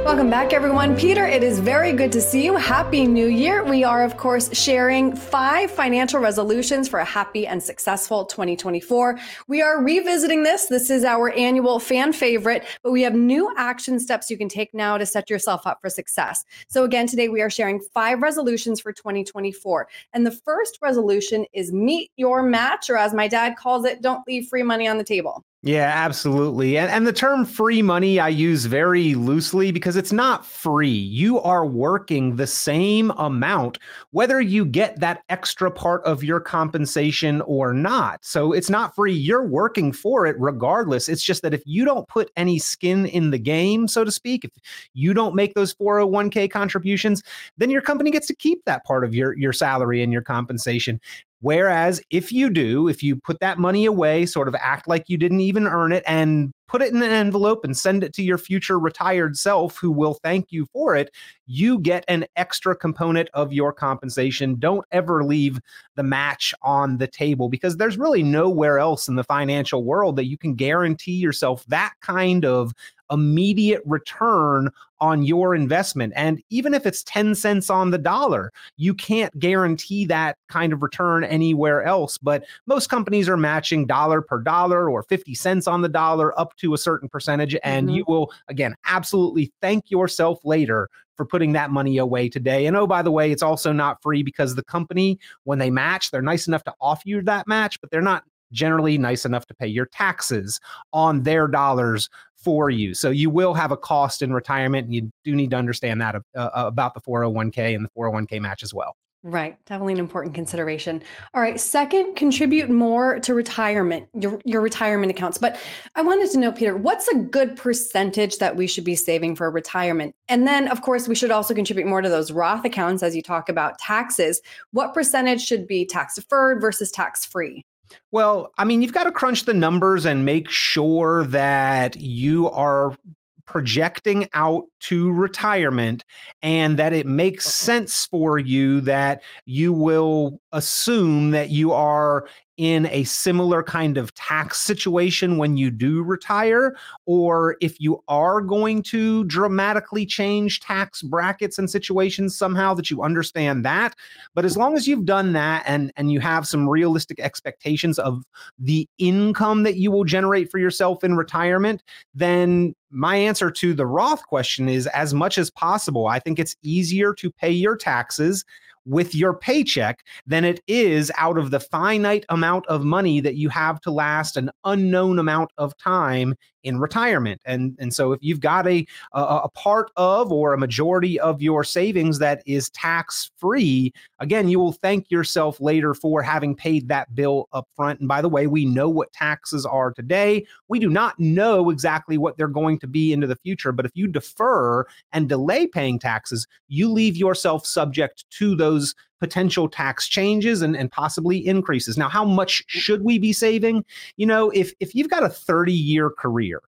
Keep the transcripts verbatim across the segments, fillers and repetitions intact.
Welcome back, everyone. Peter, it is very good to see you. Happy New Year. We are, of course, sharing five financial resolutions for a happy and successful twenty twenty-four. We are revisiting this. This is our annual fan favorite, but we have new action steps you can take now to set yourself up for success. So again, today we are sharing five resolutions for twenty twenty-four. And the first resolution is meet your match, or as my dad calls it, don't leave free money on the table. Yeah, absolutely. And, and the term free money I use very loosely because it's not free. You are working the same amount, whether you get that extra part of your compensation or not. So it's not free. You're working for it regardless. It's just that if you don't put any skin in the game, so to speak, if you don't make those four oh one k contributions, then your company gets to keep that part of your, your salary and your compensation. Whereas if you do, if you put that money away, sort of act like you didn't even earn it and put it in an envelope and send it to your future retired self who will thank you for it, you get an extra component of your compensation. Don't ever leave the match on the table because there's really nowhere else in the financial world that you can guarantee yourself that kind of immediate return on your investment. And even if it's ten cents on the dollar, you can't guarantee that kind of return anywhere else. But most companies are matching dollar per dollar or fifty cents on the dollar up to a certain percentage. And mm-hmm. you will, again, absolutely thank yourself later for putting that money away today. And oh, by the way, it's also not free because the company, when they match, they're nice enough to offer you that match, but they're not generally nice enough to pay your taxes on their dollars for you. So you will have a cost in retirement, and you do need to understand that uh, about the four oh one k and the four oh one k match as well. Right. Definitely an important consideration. All right. Second, contribute more to retirement, your, your retirement accounts. But I wanted to know, Peter, what's a good percentage that we should be saving for retirement? And then, of course, we should also contribute more to those Roth accounts as you talk about taxes. What percentage should be tax deferred versus tax free? Well, I mean, you've got to crunch the numbers and make sure that you are projecting out to retirement and that it makes sense for you, that you will assume that you are in a similar kind of tax situation when you do retire, or if you are going to dramatically change tax brackets and situations somehow, that you understand that. But as long as you've done that and, and you have some realistic expectations of the income that you will generate for yourself in retirement, then my answer to the Roth question is as much as possible. I think it's easier to pay your taxes with your paycheck than it is out of the finite amount of money that you have to last an unknown amount of time in retirement. And, and so if you've got a, a, a part of or a majority of your savings that is tax-free, again, you will thank yourself later for having paid that bill up front. And by the way, we know what taxes are today. We do not know exactly what they're going to be into the future. But if you defer and delay paying taxes, you leave yourself subject to those potential tax changes and, and possibly increases. Now, how much should we be saving? You know, if, if you've got a thirty-year career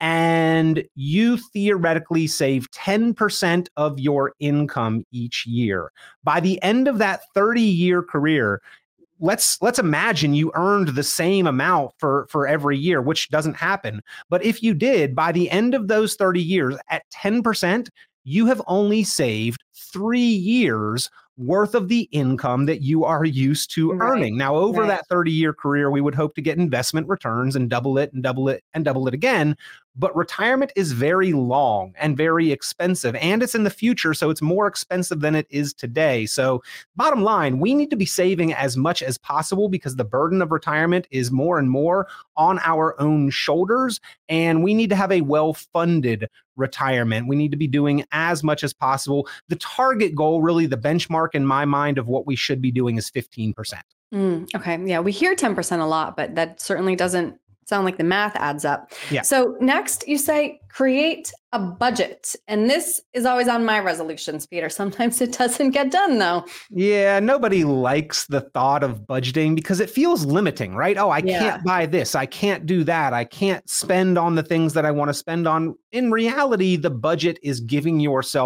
and you theoretically save ten percent of your income each year, by the end of that thirty-year career, let's let's imagine you earned the same amount for, for every year, which doesn't happen. But if you did, by the end of those thirty years at ten percent, you have only saved three years worth of the income that you are used to right. earning. Now, over right. that thirty-year career, we would hope to get investment returns and double it and double it and double it again. But retirement is very long and very expensive, and it's in the future, so it's more expensive than it is today. So bottom line, we need to be saving as much as possible because the burden of retirement is more and more on our own shoulders, and we need to have a well-funded retirement. We need to be doing as much as possible. The target goal, really the benchmark in my mind of what we should be doing, is fifteen percent. Mm, okay. Yeah, we hear ten percent a lot, but that certainly doesn't sound like the math adds up. Yeah. So next you say create a budget. And this is always on my resolutions, Peter. Sometimes it doesn't get done though. Yeah, nobody likes the thought of budgeting because it feels limiting, right? Oh, I Yeah. can't buy this. I can't do that. I can't spend on the things that I want to spend on. In reality, the budget is giving yourself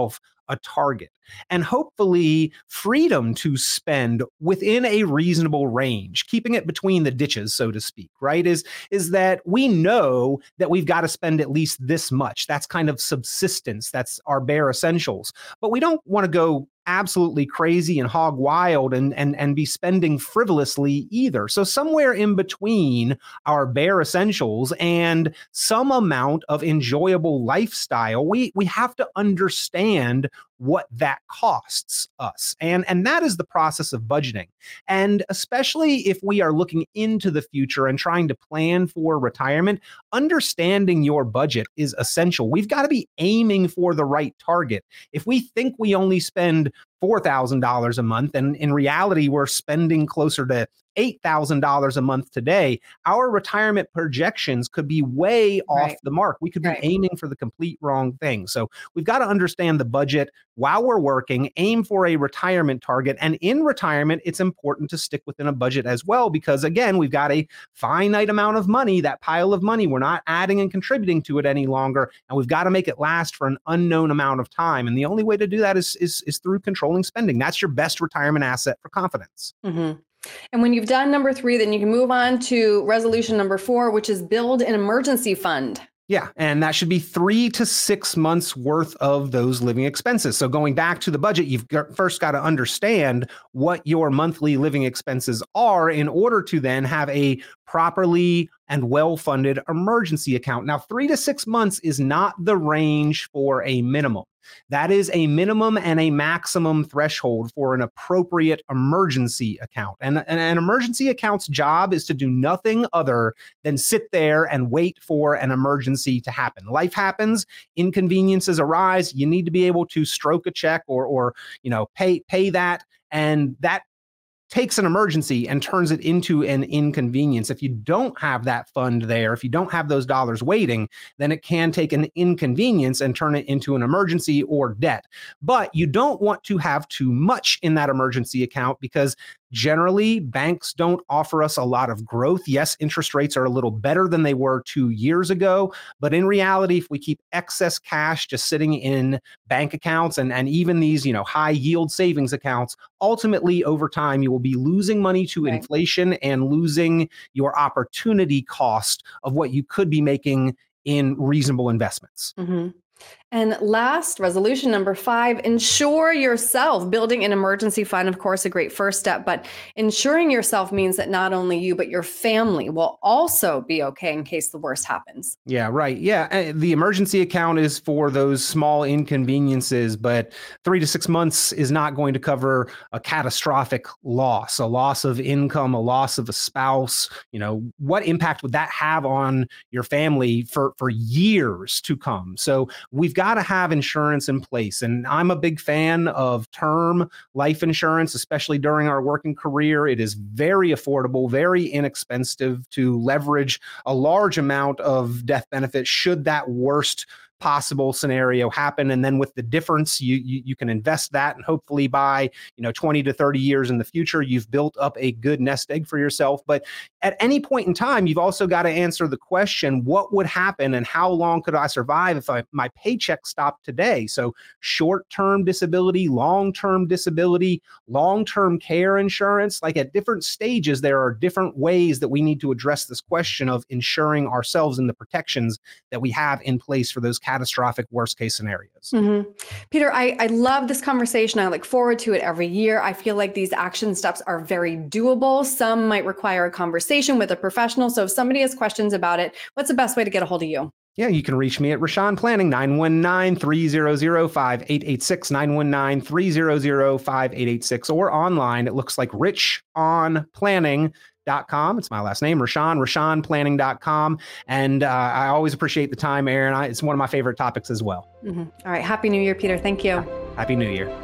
a target, and hopefully freedom to spend within a reasonable range, keeping it between the ditches, so to speak, right? Is, is that we know that we've got to spend at least this much. That's kind of subsistence. That's our bare essentials. But we don't want to go absolutely crazy and hog wild and, and, and be spending frivolously either. So somewhere in between our bare essentials and some amount of enjoyable lifestyle, we, we have to understand what that costs us. And, and that is the process of budgeting. And especially if we are looking into the future and trying to plan for retirement, understanding your budget is essential. We've got to be aiming for the right target. If we think we only spend four thousand dollars a month, and in reality, we're spending closer to eight thousand dollars a month today, our retirement projections could be way off Right. the mark. We could be Right. aiming for the complete wrong thing. So we've got to understand the budget while we're working, aim for a retirement target. And in retirement, it's important to stick within a budget as well, because again, we've got a finite amount of money, that pile of money. We're not adding and contributing to it any longer. And we've got to make it last for an unknown amount of time. And the only way to do that is, is, is through controlling spending. That's your best retirement asset for confidence. Mm-hmm. And when you've done number three, then you can move on to resolution number four, which is build an emergency fund. Yeah, and that should be three to six months worth of those living expenses. So going back to the budget, you've got, first got to understand what your monthly living expenses are in order to then have a properly and well-funded emergency account. Now, three to six months is not the range for a minimum. That is a minimum and a maximum threshold for an appropriate emergency account. And, and an emergency account's job is to do nothing other than sit there and wait for an emergency to happen. Life happens, inconveniences arise. You need to be able to stroke a check or, or you know, pay pay that, and that takes an emergency and turns it into an inconvenience. If you don't have that fund there, if you don't have those dollars waiting, then it can take an inconvenience and turn it into an emergency or debt. But you don't want to have too much in that emergency account, because generally banks don't offer us a lot of growth. Yes, interest rates are a little better than they were two years ago, but in reality, if we keep excess cash just sitting in bank accounts and, and even these, you know, high yield savings accounts, ultimately over time, you will be losing money to Right. inflation and losing your opportunity cost of what you could be making in reasonable investments. Mm-hmm. And last, resolution number five, insure yourself. Building an emergency fund, of course, a great first step, but insuring yourself means that not only you, but your family will also be okay in case the worst happens. Yeah, right. Yeah. uh, The emergency account is for those small inconveniences, but three to six months is not going to cover a catastrophic loss, a loss of income, a loss of a spouse. You know, what impact would that have on your family for, for years to come? So we've got to have insurance in place. And I'm a big fan of term life insurance, especially during our working career. It is very affordable, very inexpensive to leverage a large amount of death benefits should that worst possible scenario happen. And then with the difference, you, you you can invest that, and hopefully by, you know, twenty to thirty years in the future, you've built up a good nest egg for yourself. But at any point in time, you've also got to answer the question, what would happen and how long could I survive if I, my paycheck stopped today? So short-term disability, long-term disability, long-term care insurance, like at different stages, there are different ways that we need to address this question of insuring ourselves and the protections that we have in place for those catastrophic worst case scenarios. Mm-hmm. Peter, I, I love this conversation. I look forward to it every year. I feel like these action steps are very doable. Some might require a conversation with a professional. So if somebody has questions about it, what's the best way to get a hold of you? Yeah, you can reach me at Rashawn Planning, nine one nine, three hundred, five eight eight six, nine one nine, three hundred, five eight eight six, or online. It looks like rich on planning dot com. It's my last name, Rashawn, rashawn planning dot com. And uh, I always appreciate the time, Aaron. I, it's one of my favorite topics as well. Mm-hmm. All right. Happy New Year, Peter. Thank you. Happy New Year.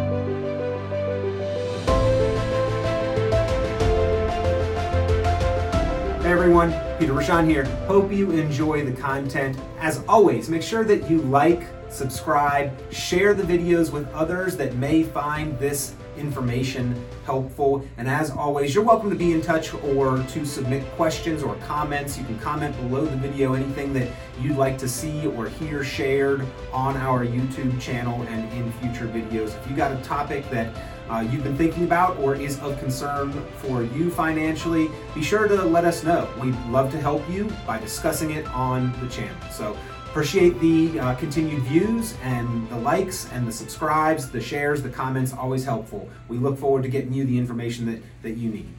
Hey everyone, Peter Rashawn here. Hope you enjoy the content. As always, make sure that you like, subscribe, share the videos with others that may find this information helpful. And as always, you're welcome to be in touch or to submit questions or comments. You can comment below the video anything that you'd like to see or hear shared on our YouTube channel and in future videos. If you got a topic that Uh, you've been thinking about or is of concern for you financially, be sure to let us know. We'd love to help you by discussing it on the channel. So appreciate the uh, continued views and the likes and the subscribes, the shares, the comments, always helpful. We look forward to getting you the information that, that you need.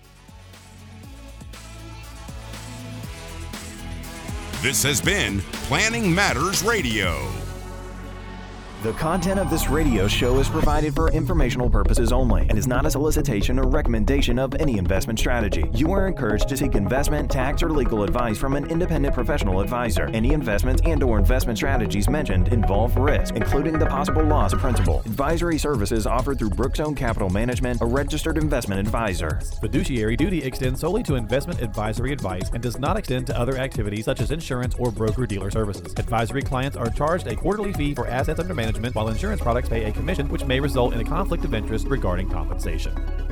This has been Planning Matters Radio. The content of this radio show is provided for informational purposes only and is not a solicitation or recommendation of any investment strategy. You are encouraged to seek investment, tax, or legal advice from an independent professional advisor. Any investments and or investment strategies mentioned involve risk, including the possible loss of principal. Advisory services offered through Brookzone Capital Management, a registered investment advisor. Fiduciary duty extends solely to investment advisory advice and does not extend to other activities such as insurance or broker-dealer services. Advisory clients are charged a quarterly fee for assets under management, while insurance products pay a commission, which may result in a conflict of interest regarding compensation.